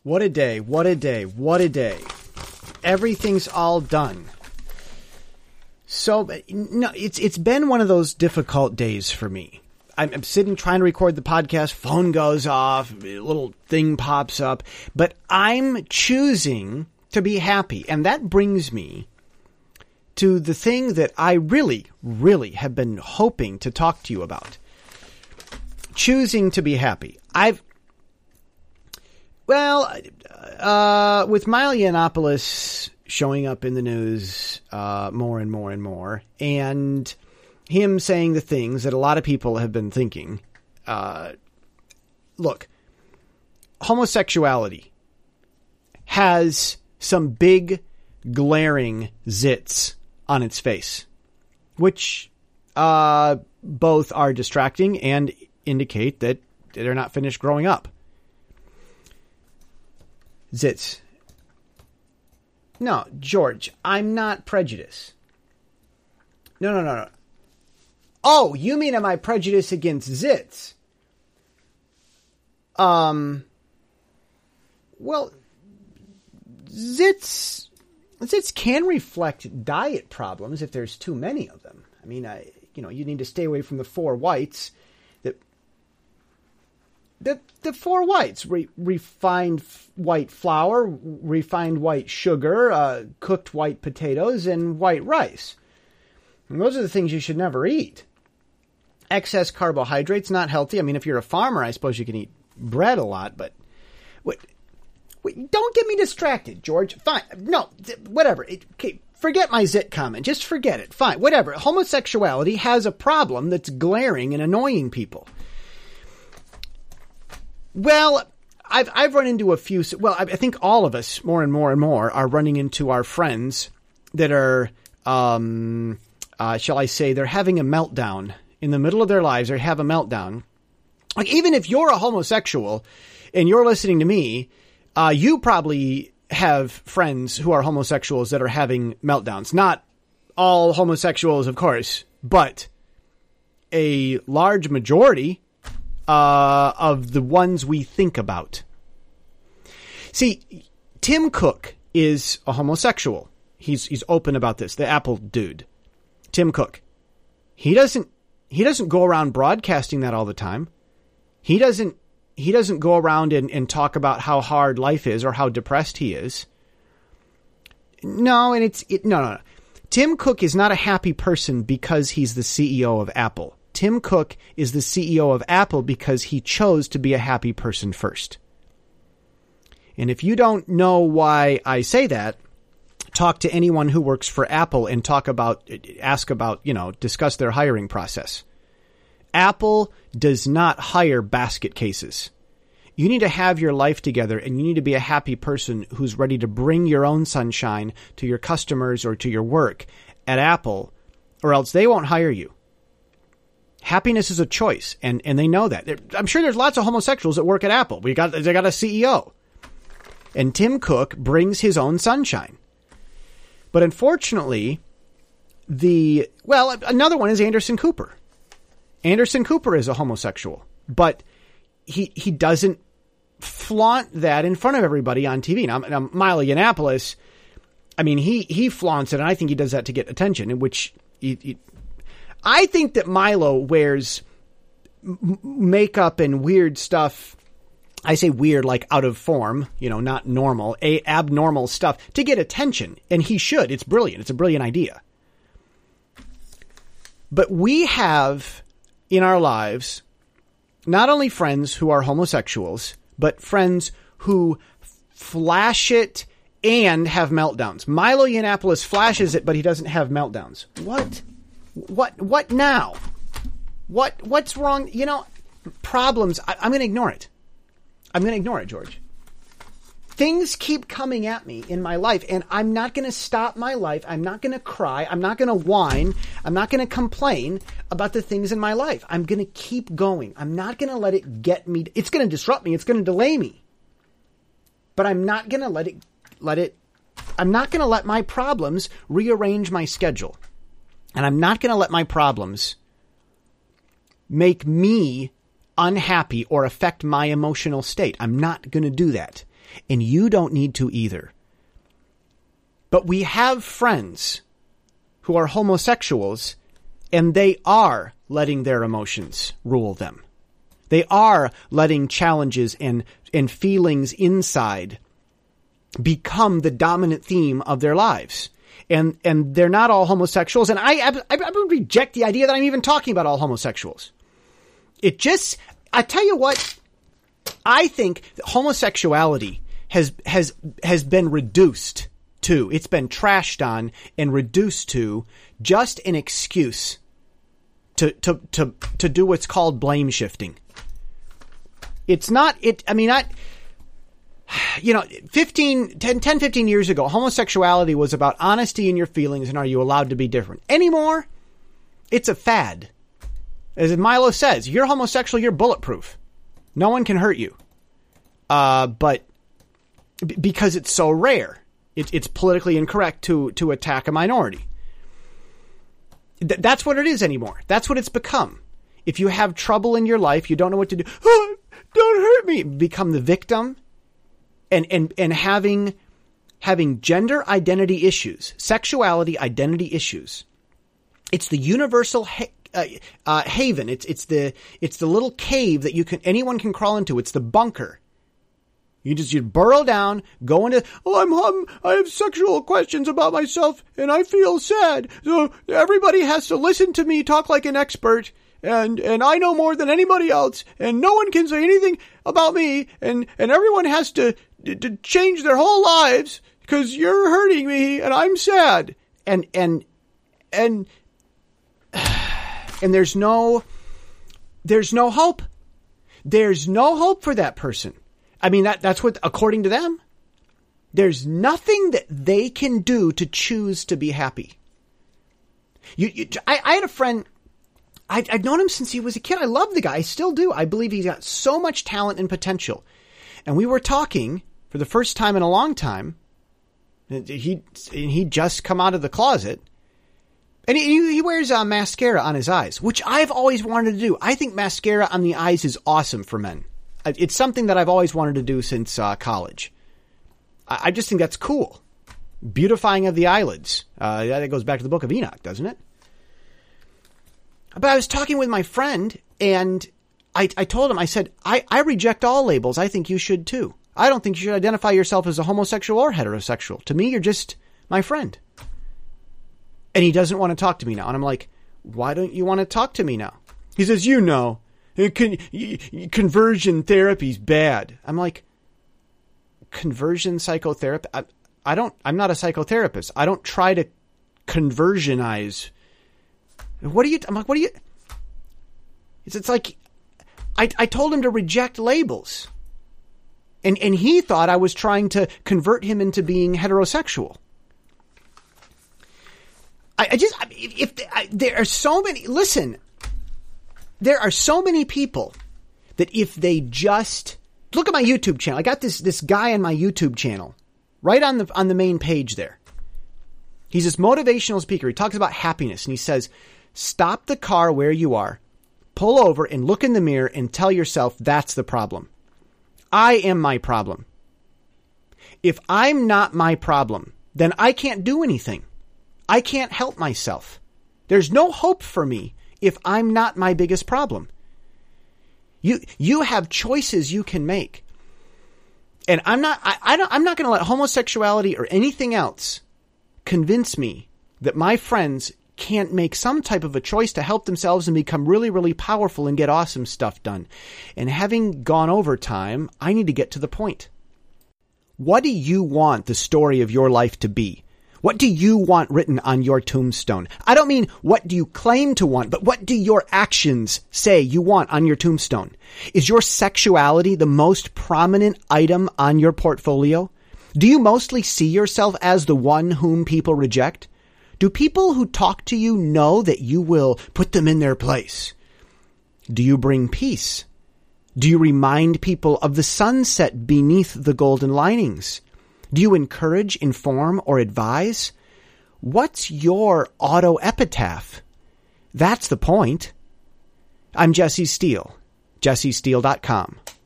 What a day, what a day, what a day. Everything's all done. So, no, it's been one of those difficult days for me. I'm sitting trying to record the podcast, phone goes off, a little thing pops up, but I'm choosing to be happy. And that brings me to the thing that I really, really have been hoping to talk to you about. Choosing to be happy. With Milo Yiannopoulos showing up in the news more and more and more, and him saying the things that a lot of people have been thinking. Look, homosexuality has some big, glaring zits on its face, which both are distracting and indicate that they're not finished growing up. Zits. No, George, I'm not prejudiced. No. Oh, you mean am I prejudiced against zits? Well, zits can reflect diet problems if there's too many of them. I mean, you need to stay away from the four whites. The four whites, refined white flour, refined white sugar, cooked white potatoes, and white rice. And those are the things you should never eat. Excess carbohydrates, not healthy. I mean, if you're a farmer, I suppose you can eat bread a lot, but wait, don't get me distracted, George. Fine. No, whatever. Okay, forget my zit comment. Just forget it. Fine, whatever. Homosexuality has a problem that's glaring and annoying people. Well, I've run into a few. Well, I think all of us, more and more and more, are running into our friends that are, shall I say, they're having a meltdown in the middle of their lives. They have a meltdown. Like, even if you're a homosexual and you're listening to me, you probably have friends who are homosexuals that are having meltdowns. Not all homosexuals, of course, but a large majority of the ones we think about. See, Tim Cook is a homosexual. He's open about this. The Apple dude, Tim Cook. He doesn't go around broadcasting that all the time. He doesn't go around and talk about how hard life is or how depressed he is. No, no. Tim Cook is not a happy person because he's the CEO of Apple. Tim Cook is the CEO of Apple because he chose to be a happy person first. And if you don't know why I say that, talk to anyone who works for Apple and discuss their hiring process. Apple does not hire basket cases. You need to have your life together, and you need to be a happy person who's ready to bring your own sunshine to your customers or to your work at Apple, or else they won't hire you. Happiness is a choice, and they know that. I'm sure there's lots of homosexuals that work at Apple. They got a CEO. And Tim Cook brings his own sunshine. But unfortunately, another one is Anderson Cooper. Anderson Cooper is a homosexual, but he doesn't flaunt that in front of everybody on TV. Now Milo Yiannopoulos, I mean, he flaunts it, and I think he does that to get attention, in which I think that Milo wears makeup and weird stuff. I say weird, like out of form, not normal, abnormal stuff to get attention. And he should. It's brilliant. It's a brilliant idea. But we have in our lives not only friends who are homosexuals, but friends who flash it and have meltdowns. Milo Yiannopoulos flashes it, but he doesn't have meltdowns. What now? What's wrong? Problems. I'm going to ignore it. George. Things keep coming at me in my life, and I'm not going to stop my life. I'm not going to cry. I'm not going to whine. I'm not going to complain about the things in my life. I'm going to keep going. I'm not going to let it get me. It's going to disrupt me. It's going to delay me. But I'm not going to I'm not going to let my problems rearrange my schedule. And I'm not going to let my problems make me unhappy or affect my emotional state. I'm not going to do that. And you don't need to either. But we have friends who are homosexuals, and they are letting their emotions rule them. They are letting challenges and feelings inside become the dominant theme of their lives. And they're not all homosexuals. And I would reject the idea that I'm even talking about all homosexuals. I tell you what, I think homosexuality has been reduced to, it's been trashed on and reduced to just an excuse to do what's called blame shifting. It's not, 10, 15 years ago, homosexuality was about honesty in your feelings and are you allowed to be different. Anymore, it's a fad. As Milo says, you're homosexual, you're bulletproof. No one can hurt you. But because it's so rare, it's politically incorrect to attack a minority. That's what it is anymore. That's what it's become. If you have trouble in your life, you don't know what to do. Oh, don't hurt me. Become the victim. And having gender identity issues, sexuality identity issues. It's the universal haven. It's the little cave that anyone can crawl into. It's the bunker. You burrow down, go into, I have sexual questions about myself and I feel sad. So everybody has to listen to me talk like an expert and I know more than anybody else and no one can say anything about me and everyone has to change their whole lives because you're hurting me and I'm sad. And there's no hope. There's no hope for that person. I mean, that's what, according to them, there's nothing that they can do to choose to be happy. I had a friend, I've known him since he was a kid. I love the guy. I still do. I believe he's got so much talent and potential. And we were talking for the first time in a long time. He'd just come out of the closet. And he wears mascara on his eyes, which I've always wanted to do. I think mascara on the eyes is awesome for men. It's something that I've always wanted to do since college. I just think that's cool. Beautifying of the eyelids. That goes back to the Book of Enoch, doesn't it? But I was talking with my friend, and I told him, I said, I reject all labels. I think you should too. I don't think you should identify yourself as a homosexual or heterosexual. To me, you're just my friend. And he doesn't want to talk to me now. And I'm like, why don't you want to talk to me now? He says, conversion therapy's bad. I'm like, conversion psychotherapy? I'm not a psychotherapist. I don't try to conversionize. I'm like, what do you? It's like, I told him to reject labels. And he thought I was trying to convert him into being heterosexual. There are so many, listen, there are so many people that if they just look at my YouTube channel, I got this guy on my YouTube channel right on the main page there. He's this motivational speaker. He talks about happiness and he says, stop the car where you are, pull over and look in the mirror and tell yourself that's the problem. I am my problem. If I'm not my problem, then I can't do anything. I can't help myself. There's no hope for me if I'm not my biggest problem. You have choices you can make. And I'm not going to let homosexuality or anything else convince me that my friends can't make some type of a choice to help themselves and become really, really powerful and get awesome stuff done. And having gone over time, I need to get to the point. What do you want the story of your life to be? What do you want written on your tombstone? I don't mean what do you claim to want, but what do your actions say you want on your tombstone? Is your sexuality the most prominent item on your portfolio? Do you mostly see yourself as the one whom people reject? Do people who talk to you know that you will put them in their place? Do you bring peace? Do you remind people of the sunset beneath the golden linings? Do you encourage, inform, or advise? What's your auto epitaph? That's the point. I'm Jesse Steele, jessesteele.com.